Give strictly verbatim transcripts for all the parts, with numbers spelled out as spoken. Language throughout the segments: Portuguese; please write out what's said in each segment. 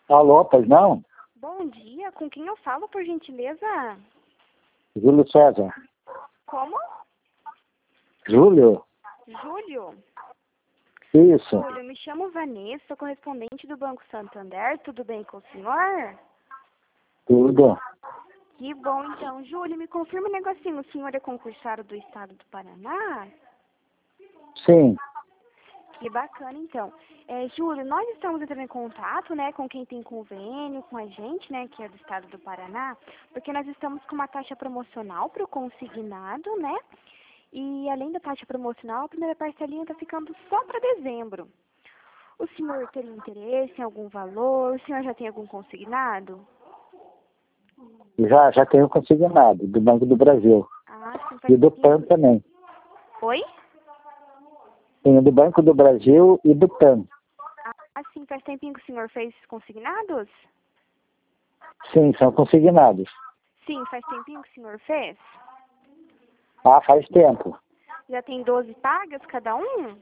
Alô, pois não? Bom dia, com quem eu falo, por gentileza? Júlio César. Como? Júlio? Júlio? Isso. Júlio, eu me chamo Vanessa, correspondente do Banco Santander. Tudo bem com o senhor? Tudo. Que bom, então. Júlio, me confirma um negocinho. O senhor é concursado do Estado do Paraná? Sim. Que bacana, então. É, Júlio, nós estamos entrando em contato, né, com quem tem convênio com a gente, né, que é do Estado do Paraná, porque nós estamos com uma taxa promocional para o consignado, né? E além da taxa promocional, a primeira parcelinha está ficando só para dezembro. O senhor teria interesse em algum valor? O senhor já tem algum consignado? Já, já tenho consignado, do Banco do Brasil. Ah, sim, faz E do P A N tempo. também. Oi? Tenho do Banco do Brasil e do P A N. Ah, sim, faz tempinho que o senhor fez consignados? Sim, são consignados. Sim, faz tempinho que o senhor fez? Ah, faz tempo. Já tem doze pagas cada um?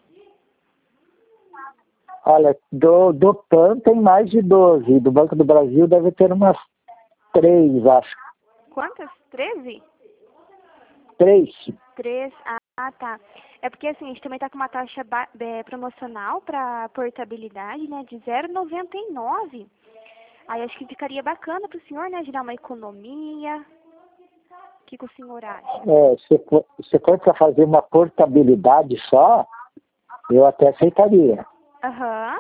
Olha, do, do P A N tem mais de doze. Do Banco do Brasil deve ter umas três, acho. Quantas? treze? Três? Três. Ah, tá. É porque assim, a gente também tá com uma taxa ba- é, promocional para portabilidade, né, de zero vírgula noventa e nove. Aí acho que ficaria bacana pro senhor, né, de dar uma economia. O que, que o senhor acha? É, se for, se for para fazer uma portabilidade só, eu até aceitaria. Aham.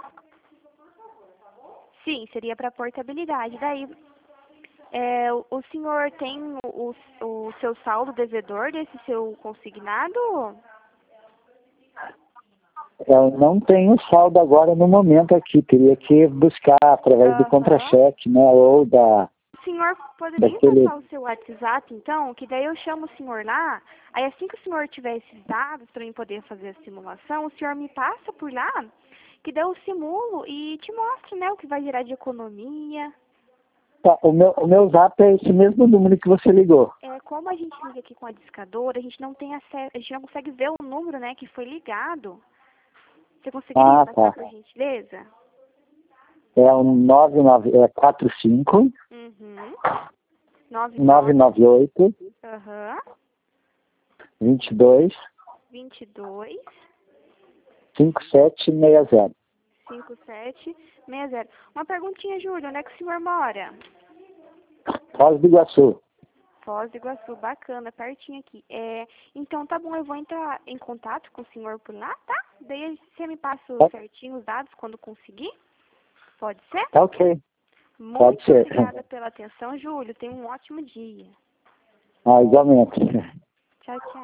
Sim, seria para portabilidade. Daí, é, o, o senhor tem o, o seu saldo devedor desse seu consignado? Eu não tenho saldo agora no momento aqui, teria que buscar através do Aham. contra-cheque, né, ou da, O senhor poderia me daquele... passar o seu WhatsApp, então? Que daí eu chamo o senhor lá. Aí assim que o senhor tiver esses dados para mim poder fazer a simulação, o senhor me passa por lá, que daí eu simulo e te mostro, né, o que vai gerar de economia. Tá, o meu, o meu zap é esse mesmo número que você ligou. É, como a gente liga aqui com a discadora, a gente não tem acesso, a gente não consegue ver o número, né, que foi ligado. Você conseguiria Ah, passar tá. por gentileza? É o nove nove, é quatro cinco Uhum. Nove nove nove. nove oito Aham. dois dois Vinte e dois. cinco sete seis zero. cinco sete seis zero. Uma perguntinha, Júlio, onde é que o senhor mora? Foz do Iguaçu. Foz do Iguaçu, bacana, pertinho aqui. É, então tá bom, eu vou entrar em contato com o senhor por lá, tá? Daí você me passa Tá, certinho os dados quando conseguir? Pode ser? tá ok, pode Muito ser. obrigada pela atenção, Júlio. Tenha um ótimo dia. Ah, igualmente. Tchau, tchau.